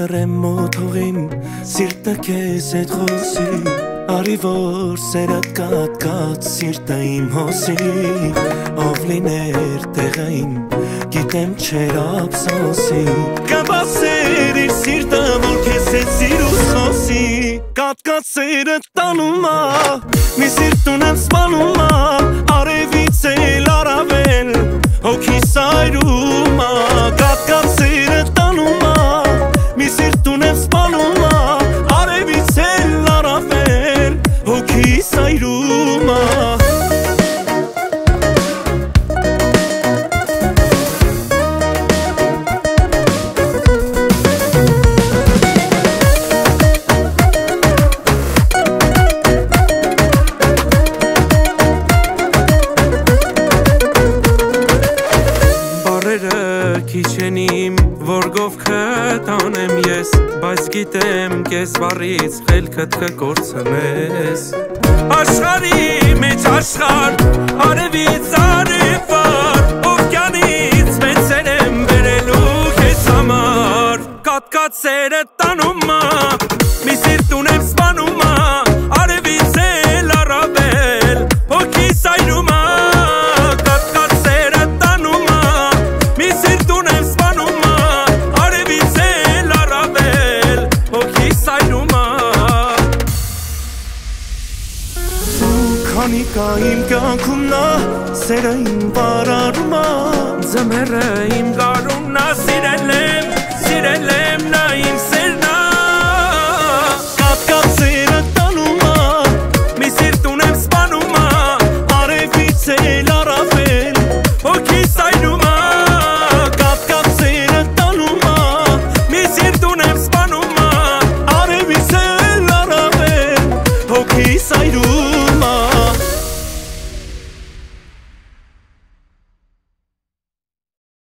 լռեմ մոթողին սիրտը քեզ հետ խոսի արի որ սերդ կատկած սիրտը իմ հոսի ով լիներ տեղային գիտեմ չեր ափսոսի կբասեր իր սիրտը որ քեզ հետ սիրուս խոսի կատկած սերդ տանում ա մի սիրտ ունեմ սպանում ա արևից էլ առավել հոգի սայրում ա կատկած սերդ տանում ա մի սիրտ ունեմ սպանում ա արևից էլ առավել հոգի սայրում ա Քիչ են իմ, որ գովքը տանեմ ես Բայց գիտեմ կես վառից խելքդ կկործնես Աշխարի մեջ աշխար, արևից արևար Օվկյանից մեծեր եմ վերելու քեզ համար Կատկած սերը տանում ա, մի սիրտ ունեմ սպանում ա Արևից էլ առավել, հոգի սայրում ա Քանիկա իմ կյանքում նա սերը իմ բարարում ա Ձմերը իմ գարունն ա սիրել եմ